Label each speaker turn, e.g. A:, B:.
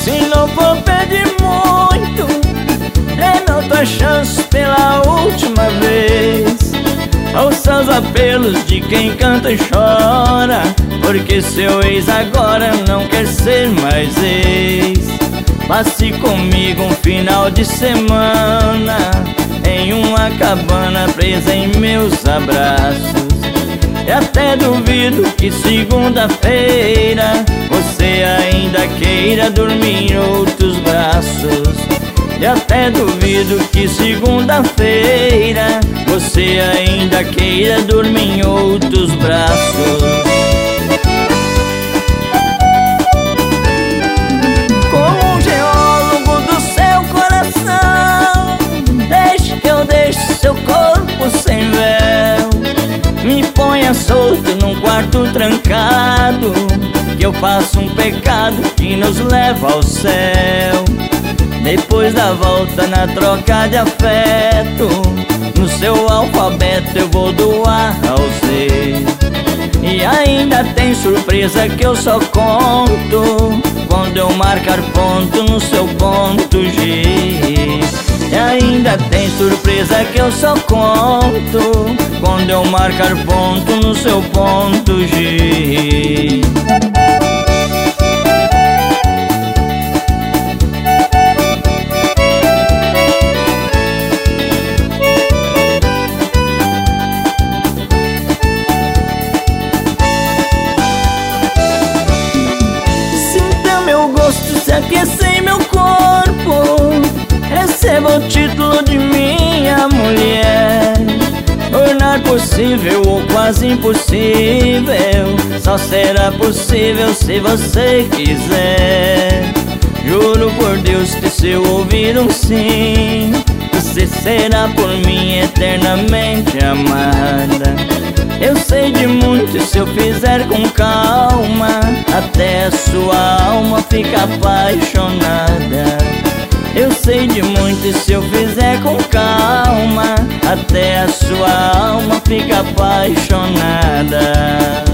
A: Se não for pedir muito, é não tua chance pela última vez. Ouça os apelos de quem canta e chora, porque seu ex agora não quer ser mais ex. Passe comigo um final de semana em uma cabana presa em meus abraços. E até duvido que segunda-feira você ainda queira dormir em outros braços. E até duvido que segunda-feira você ainda queira dormir em outros braços. Como um geólogo do seu coração, deixe que eu deixe seu corpo sem véu. Me ponha solto num quarto trancado, que eu faço um pecado que nos leva ao céu. Depois da volta na troca de afeto, no seu alfabeto eu vou do A ao Z. E ainda tem surpresa que eu só conto quando eu marcar ponto no seu ponto G. E ainda tem surpresa que eu só conto quando eu marcar ponto no seu ponto G. Se aquecer em meu corpo, receba o título de minha mulher. Tornar possível ou quase impossível só será possível se você quiser. Juro por Deus que se eu ouvir um sim, você será por mim eternamente amada. Eu sei de muito, se eu fizer com calma, até a sua alma fica apaixonada. Eu sei de muito, e se eu fizer com calma, até a sua alma fica apaixonada.